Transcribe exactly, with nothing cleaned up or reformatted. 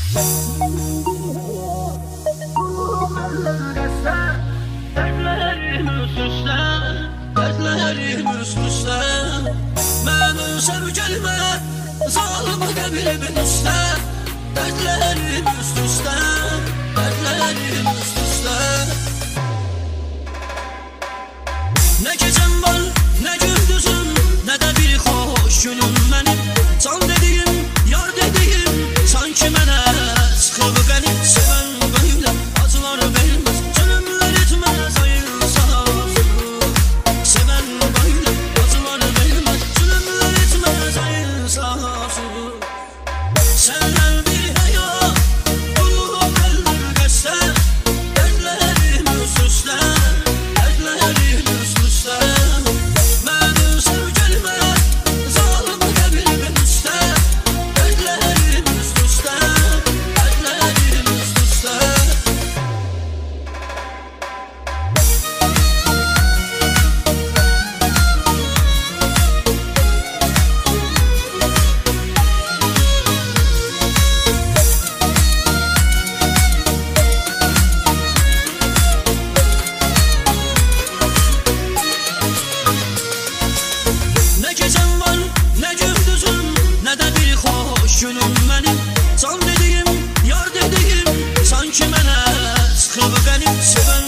Dertlerim üst-üste, dertlerim üst-üste. Mənim sevgilimə zalım qəbrimin üstə. Dertlerim üst-üste, dertlerim üst-üste. Ne gecem var, ne gündüzüm, ne de bir hoş günüm benim. Can dediğim, yar dediğim, sanki mənə sıxıb qəni. Sevən böyle acılar vermez, zulümlər etmez, ayırsa olsun. Sevən böyle acılar vermez, zulümlər etmez, ayırsa olsun. Senden bir hayat, bulup eldir geçse. Dertlerim üst-üste, dertlerim üst-üste. Mənim sevgilimə zalım qəbrimin üstə. Dertlerim üst-üste, dertlerim üst-üste. Ne gecem var, ne gündüzüm, ne de bir hoş günüm benim. Can dediğim, yar dediğim, sanki mənə sıxıb qəni. Sevən